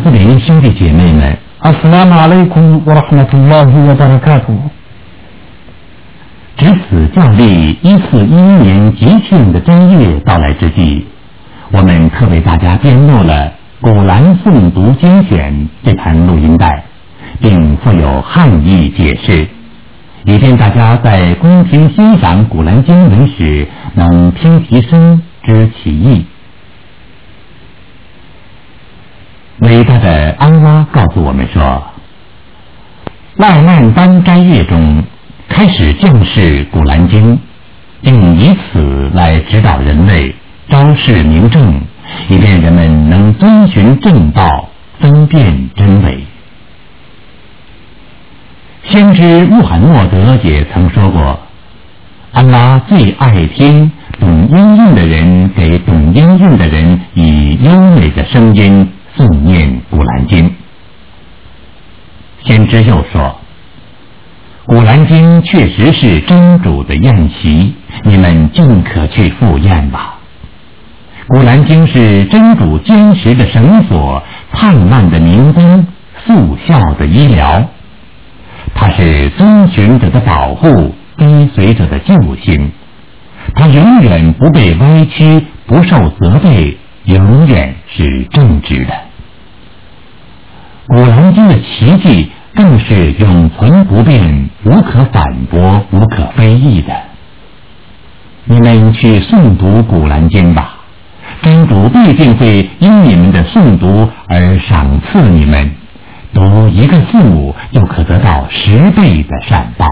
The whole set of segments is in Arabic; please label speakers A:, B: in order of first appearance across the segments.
A: 斯林兄弟姐妹们，
B: 阿斯拉姆阿莱库wa rahmatullahi wa barakatuh。
A: 值此教历1411年吉庆的正月到来之际，我们特为大家编录了《古兰诵读精选》这盘录音带，并附有汉译解释，以便大家在恭听欣赏古兰经文时能听其声知其意。伟大的安拉告诉我们说，赖曼班斋月中开始降示古兰经，并以此来指导人类，昭示明正，以便人们能遵循正道，分辨真伪。先知穆罕默德也曾说过，安拉最爱听懂音韵的人给懂音韵的人以优美的声音诵念古兰经。先知又说，古兰经确实是真主的宴席，你们尽可去赴宴吧。古兰经是真主坚实的绳索，灿烂的明灯，速效的医疗。它是遵循者的保护，跟随者的救星。它永远不被歪曲，不受责备，永远是正直的。古兰经的奇迹更是永存不变，无可反驳，无可非议的。你们去诵读古兰经吧，真主必定会因你们的诵读而赏赐你们，读一个字就可得到10倍的善报。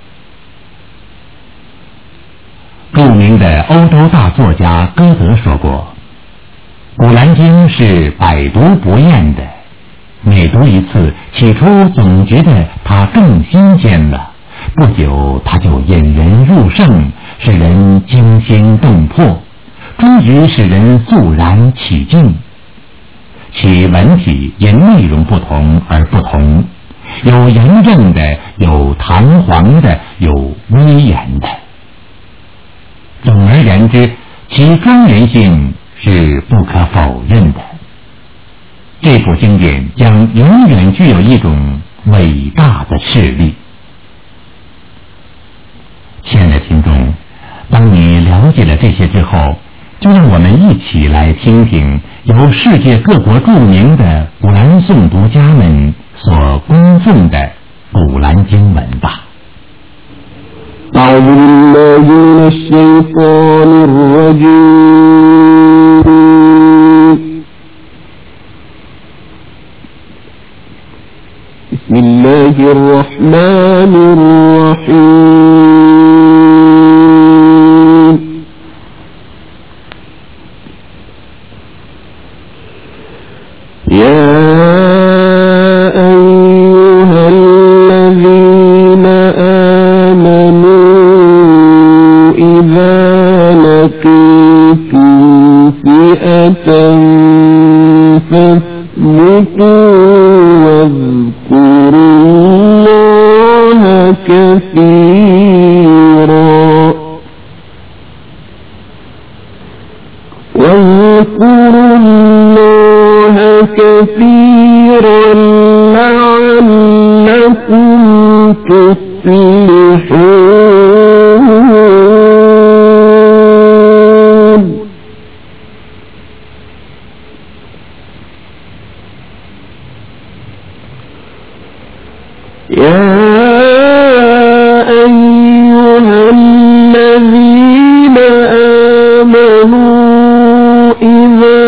A: 著名的欧洲大作家歌德说过，古兰经是百读不厌的，每读一次，起初总觉得它更新鲜了，不久它就引人入胜，使人惊心动魄，终于使人肃然起敬。其文体因内容不同而不同，有严正的，有堂皇的，有威严的。总而言之，其庄严性是不可否认的。这部经典将永远具有一种伟大的势力。亲爱的听众，当你了解了这些之后，就让我们一起来听听由世界各国著名的古兰诵读家们所恭诵的古兰经文吧。
C: أعوذ بالله من الشيطان الرجيم بسم الله الرحمن الرحيم يا أيها الذين آمنوا إذا لقيتم فئة فاثبتوا واذكروا الله كثيرا لعلكم تفلحون يا أيها الذين آمنوا إذا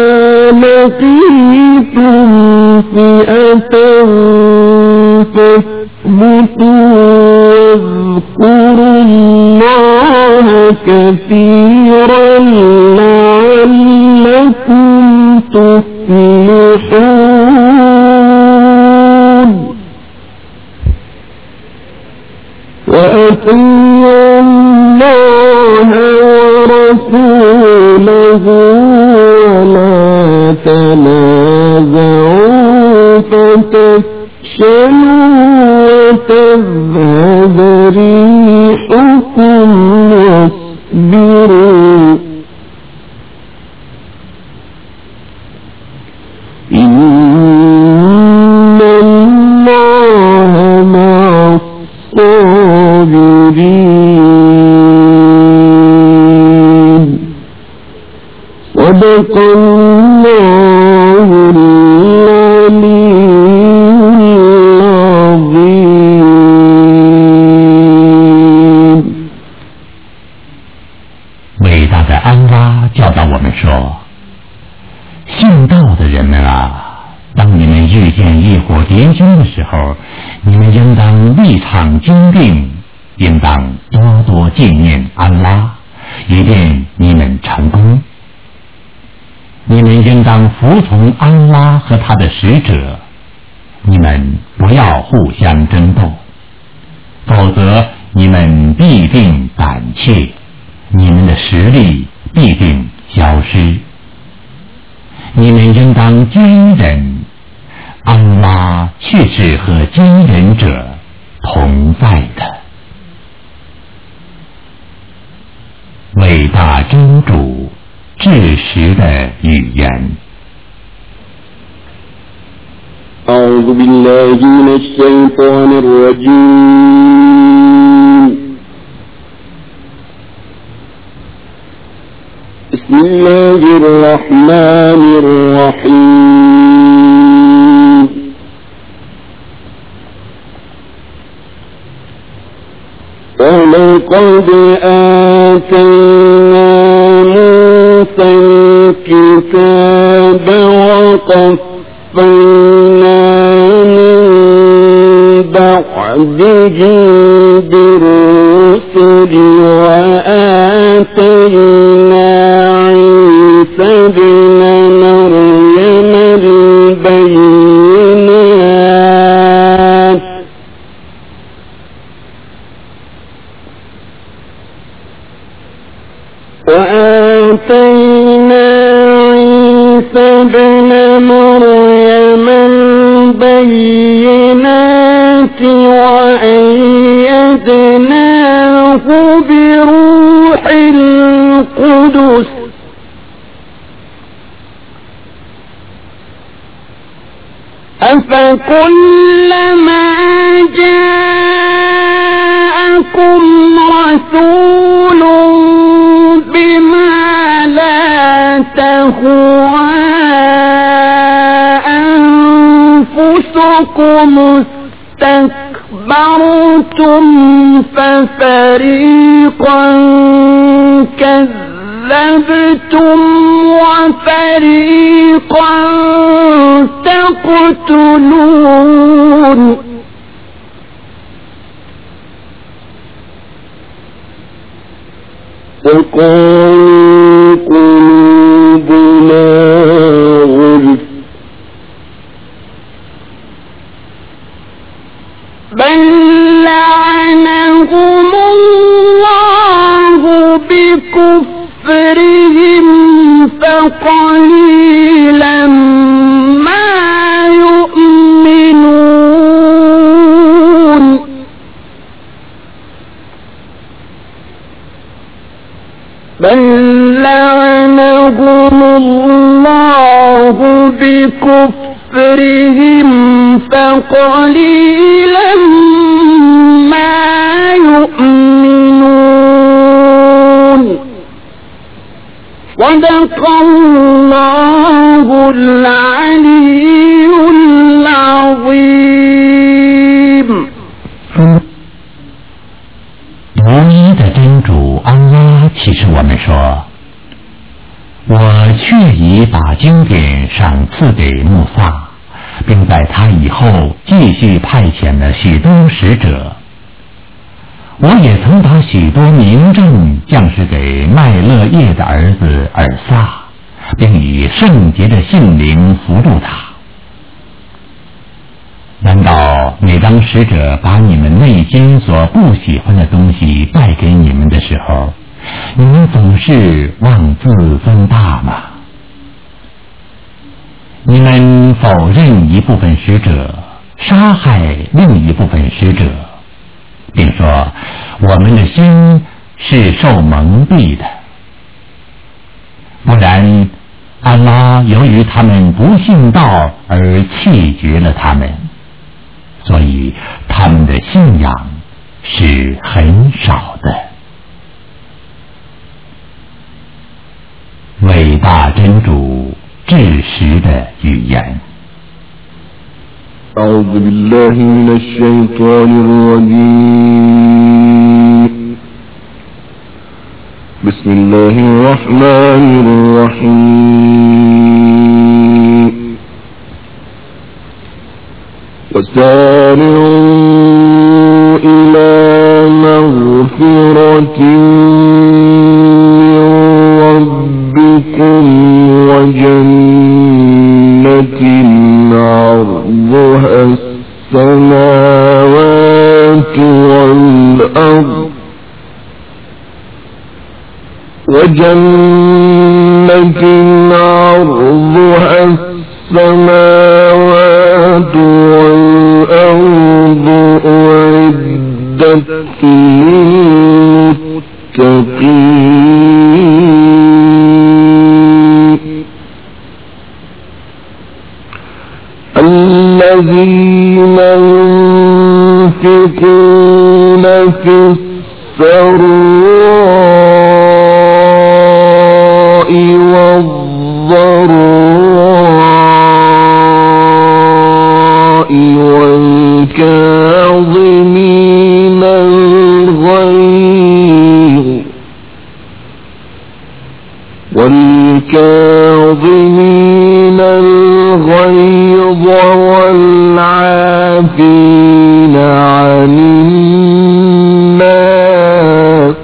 C: لقيتم فئة فاثبتوا واذكروا الله كثيرا لعلكم تفلحون وأطيعوا الله ورسوله ولا تنازعوا فتفشلوا وتذهب ريحكم واصبروا إن صدق الله العلي العظيم。
A: 伟大的安拉教导我们说：信道的人们啊，当你们遇见一伙敌军的时候，你们应当立场坚定，应当多多纪念安拉，以便你们成功。你们应当服从安拉和他的使者，你们不要互相争斗，否则你们必定胆怯，你们的实力必定消失。你们应当坚忍，安拉却是和坚忍者同在的。伟大真主至实的语言。
C: أعوذ بالله من الشيطان الرجيم. بسم الله الرحمن الرحيم. ولقد آتينا موسى الكتاب وقفينا من بعده بالرسل وآتينا عيسى ابن مريم البينات وأيدناه بروح القدس أفكلما جاءكم رسول بما لا تهوى أنفسكم استكبرتم ففريقا كذبتم وفريقا تقتلون وقالوا قلوبنا غلف بل لعنهم الله بكفرهم فقليلا ما يؤمنون بل لعنهم الله بكفرهم فقليلا ما يؤمنون صدق الله العلي العظيم。
A: 独一的真主安拉启示我们说：我确已把经典赏赐给穆萨，并在他以后继续派遣了许多使者。我也曾把许多明证降示给麦勒叶的儿子尔撒，并以圣洁的性灵扶助他。难道每当使者把你们内心所不喜欢的东西带给你们的时候，你们总是妄自尊大吗？你们否认一部分使者，杀害另一部分使者，并说我们的心是受蒙蔽的。不然，安拉由于他们不信道而弃绝了他们，所以他们的信仰是很少的。 伟大真主至实的语言。
C: أعوذ بالله من الشيطان الرجيم بسم الله الرحمن الرحيم وسارعوا إلى مغفرة من ربكم وجنة عرضها السماوات والأرض عرضها السماوات والأرض أعدت للمتقين الذين ينفقون في السراء والضراء والكاظمين الغيظ والعافين عن الناس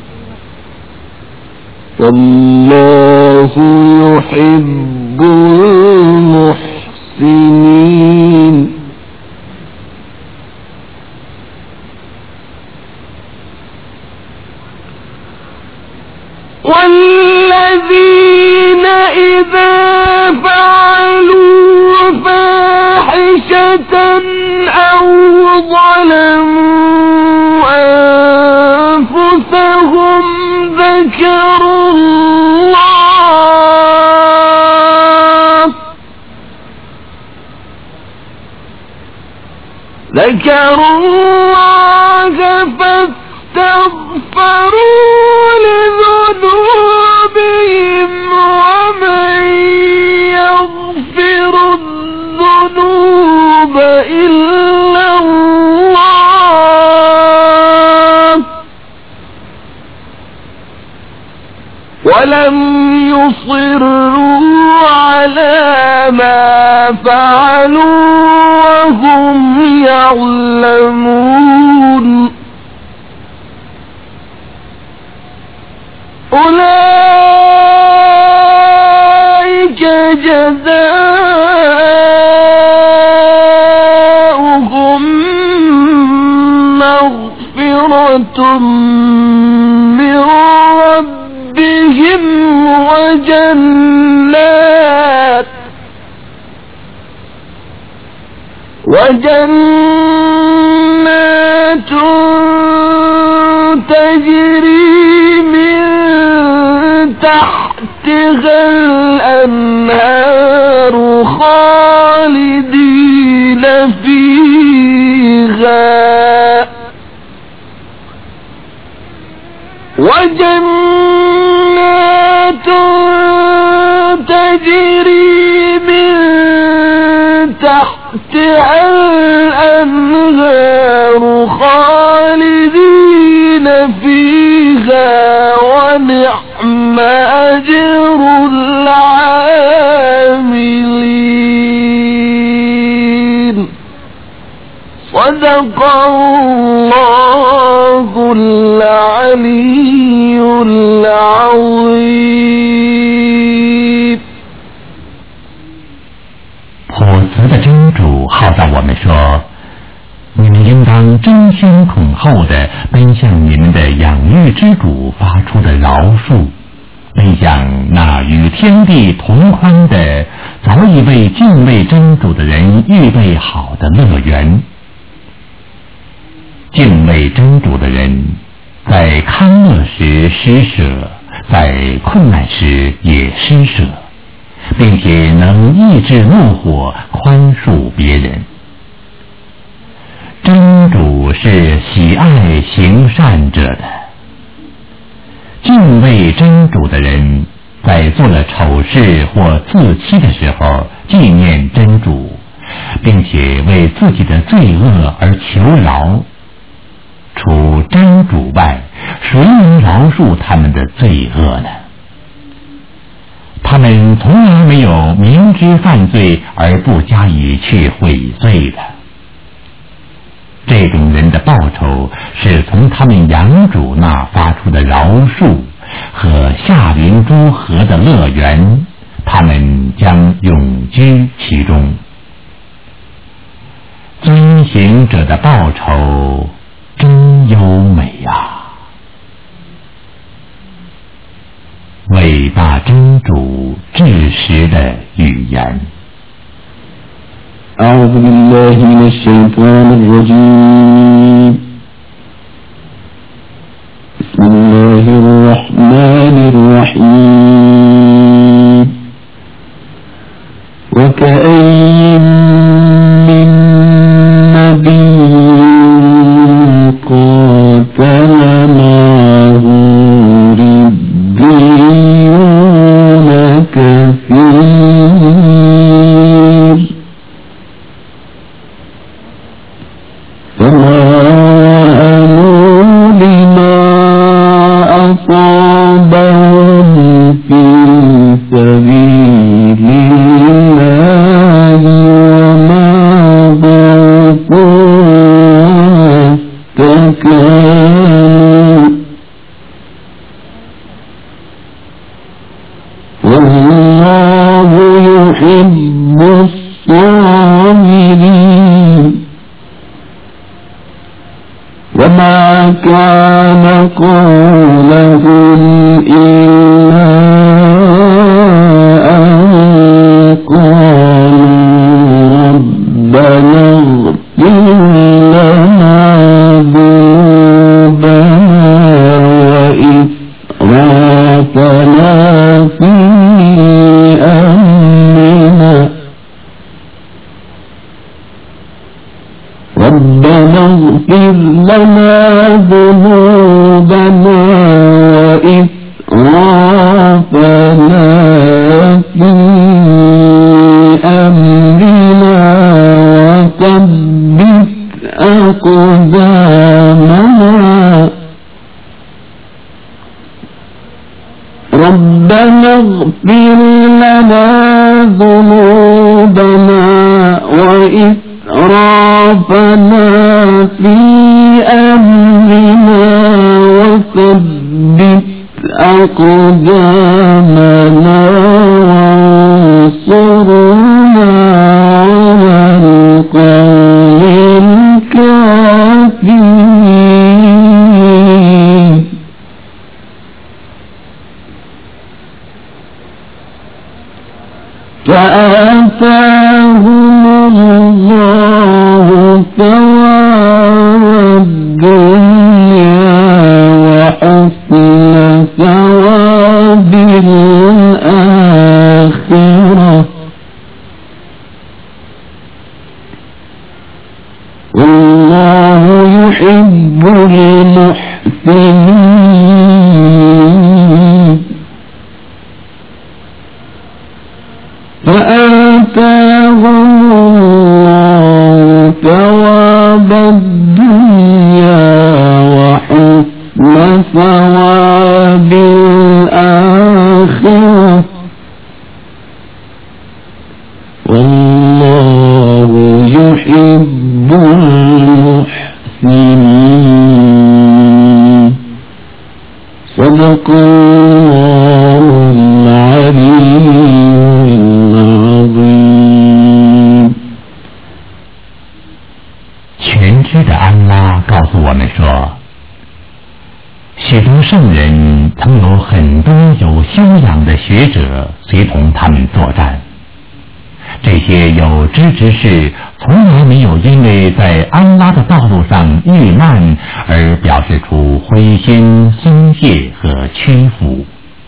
C: والله يحب المحسنين والذين إذا فعلوا فاحشة أو ظلموا أنفسهم ذكروا الله فاستغفروا لذنوبهم ومن يغفر الذنوب إلا الله ولم يصروا على ما فعلوا وهم يعلمون أولئك جزاؤهم مغفرة من ربهم وجنات تجري من تحتها الأنهار خالدين فيها وجنات تجري من تحتها الأنهار خالدين فيها ونعم أجر العاملين صدق الله العلي العظيم。
A: 普慈的真主号召我们说，你们应当争先恐后地奔向你们的养育之主发出的饶恕，奔向那与天地同宽的早已为敬畏真主的人预备好的乐园。敬畏真主的人在康乐时施舍，在困难时也施舍，并且能抑制怒火，宽恕别人。真主是喜爱行善者的。敬畏真主的人在做了丑事或自欺的时候纪念真主，并且为自己的罪恶而求饶，除真主外，谁能饶恕他们的罪恶呢？他们从来没有明知犯罪而不加以去悔罪的。这种人的报酬是从他们养主那发出的饶恕和夏林诸河的乐园，他们将永居其中。遵行者的报酬真优美啊！伟大真主至实的语言。
C: أعوذ بالله من الشيطان الرجيم بسم الله الرحمن الرحيم وكأين من نبي قاتل معه ربيون كثير فما وهنوا لما أصابهم في سبيل الله وما ضعفوا واستكانوا والله يحب الصابرين وما كان قولهم إلا أن قالوا ربنا اغفر لنا ذنوبنا وإسرافنا في أمرنا ربنا اغفر لنا ذنوبنا وإسرافنا في أمرنا وثبت أقدامنا ربنا اغفر لنا ذنوبنا وإسرافنا في أمرنا وثبت أقدامنا وانصرنا على القوم الكافرين فآتاهم الله ثواب الدنيا وحسن ثواب الآخرة والله يحب المحسنين فآتاهم الله ثواب الدنيا وحسن ثواب الآخرة والله يحب المحسنين صدق الله العليم。
A: 全知的安拉告诉我们说，许多圣人曾有很多有修养的学者随同他们作战，这些有知之士从来没有因为在安拉的道路上遇难而表示出灰心、松懈和屈服。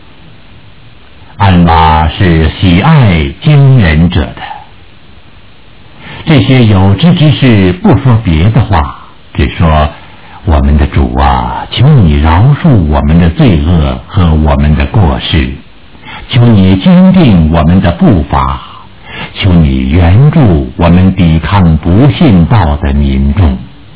A: 安拉是喜爱惊人者的。这些有知之士不说别的话，只说：我们的主啊，求你饶恕我们的罪恶和我们的过失， 求你坚定我们的步伐，求你援助我们抵抗不信道的民众。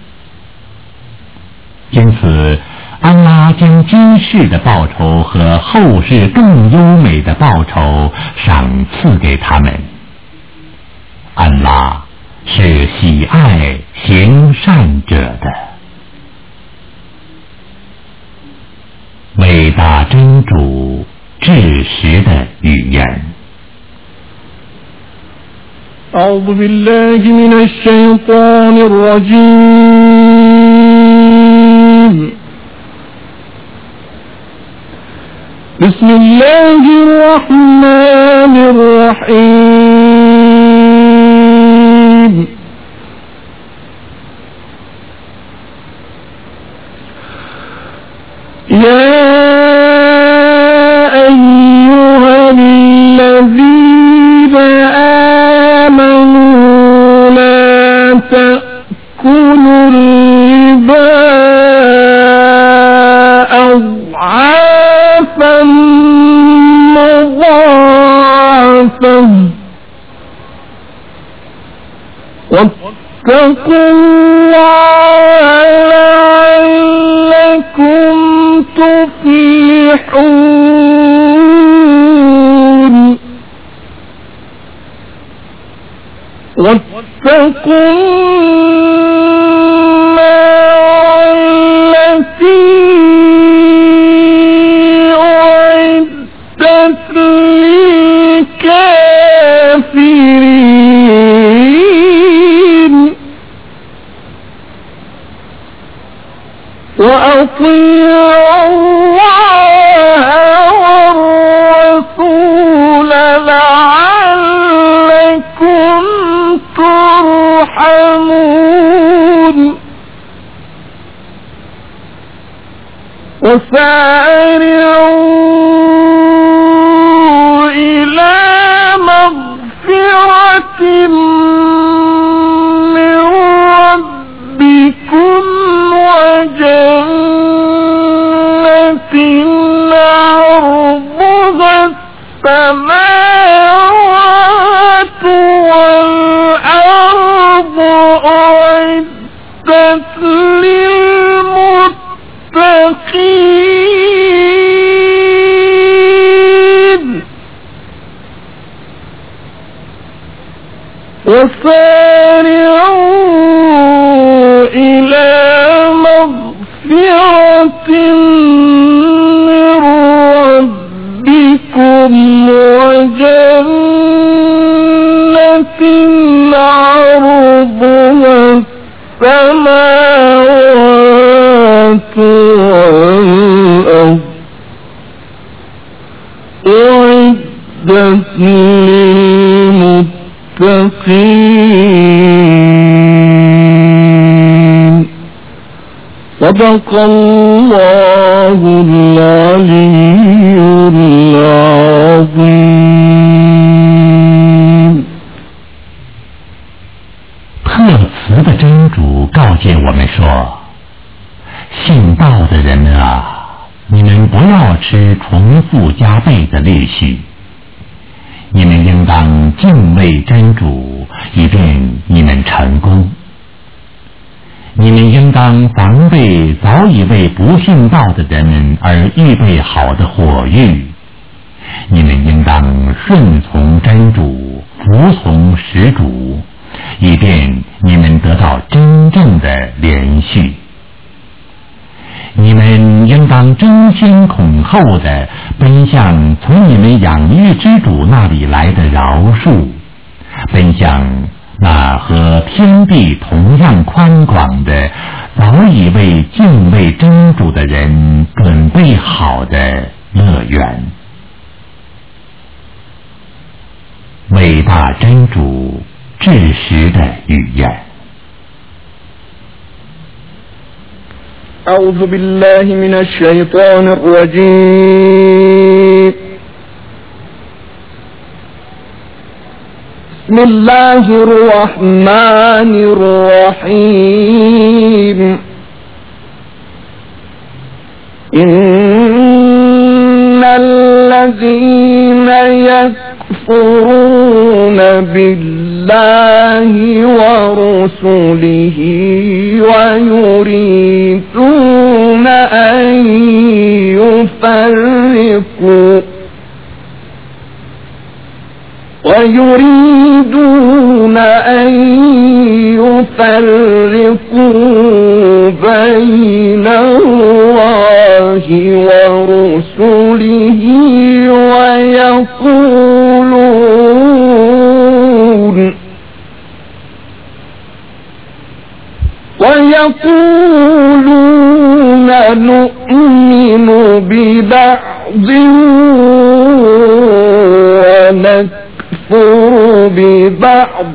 A: 因此，安拉将今世的报酬和后世更优美的报酬赏赐给他们。安拉是喜爱行善者的。伟大真主至实的语言。
C: أعوذ بالله من الشيطان الرجيم بسم الله الرحمن الرحيم يا أيها الذين آمنوا لا تأكلوا الربا أضعافا مضاعفة واتقوا الله لعلكم تفلحون واتقوا النار التي أعدت للكافرين وأطيعوا الله والرسول لعلكم ترحمون وسارعوا إلى مغفرة من ربكم وجنة عرضها السماوات والأرض أعدت للمتقين وسارعوا إلى مغفرة من ربكم وجنة عرضها السماوات والأرض أعدت للمتقين صدق الله العلي العظيم。
A: 特慈的真主告诫我们说：信道的人们啊，你们不要吃重复加倍的利息，你们应当敬畏真主，以便你们成功。你们应当防备早已为不信道的人们而预备好的火狱。你们应当顺从真主，服从始主，以便你们得到真正的连续。你们应当争先恐后地奔向从你们养育之主那里来的饶恕，奔向那和天地同样宽广的早已为敬畏真主的人准备好的乐园。伟大真主至实的语言。
C: أعوذ بالله من الشيطان الرجيم بسم الله الرحمن الرحيم إن والذين يكفرون بالله ورسله ويريدون أن يفرقوا بين الله ورسله ويقولون نؤمن ببعض ونكفر ببعض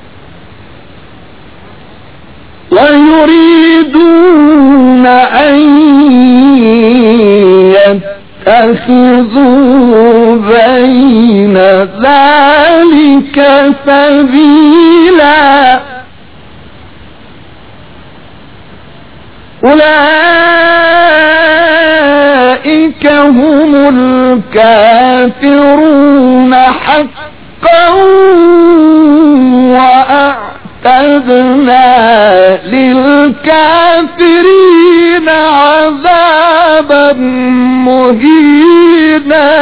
C: ويريدون أن يتخذوا بين ذلك سبيلا أولئك هم الكافرون حقا وأعتدنا للكافرين عذابا مهينا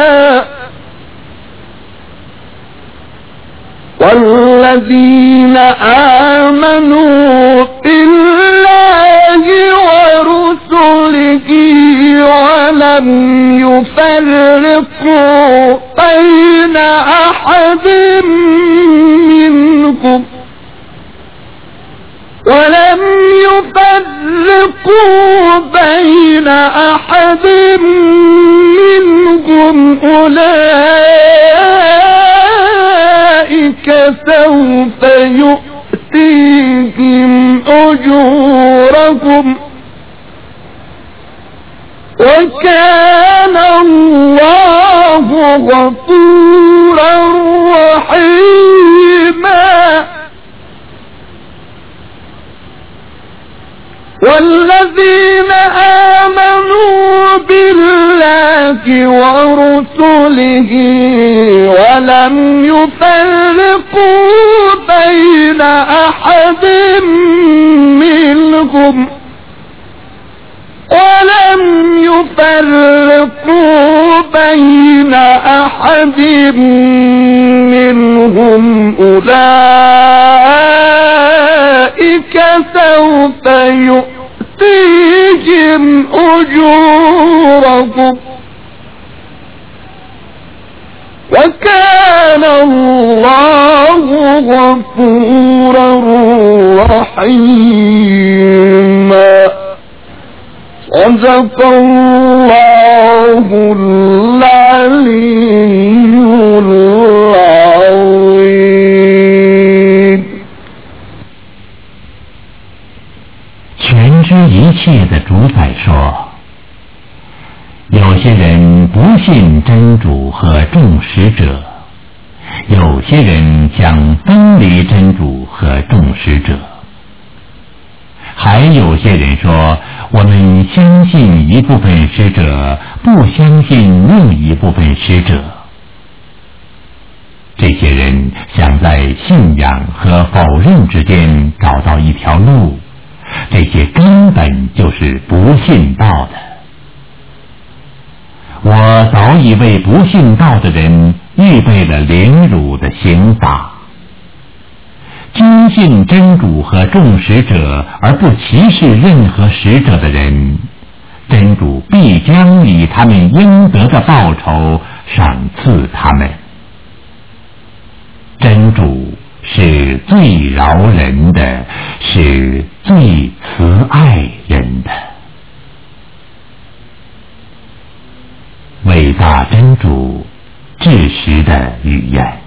C: والذين آمنوا بالله ورسله ولم يفرقوا بين أحد منهم أولئك سوف يؤتيهم أجورهم وكان الله غفورا رحيما والذين آمنوا بالله ورسله ولم يفرقوا بين أحد منهم أولئك سوف يؤتيهم أجورهم وكان الله غفورا رحيما صدق الله العلي العظيم。
A: 全知一切的主宰说，有些人不信真主和众使者，有些人想分离真主和众使者，还有些人说我们相信一部分使者，不相信另一部分使者。这些人想在信仰和否认之间找到一条路，这些根本就是不信道的。我早已为不信道的人预备了凌辱的刑罚。坚信真主和众使者而不歧视任何使者的人，真主必将以他们应得的报酬赏赐他们。真主是最饶人的，是最慈爱人的。伟大真主至实的语言。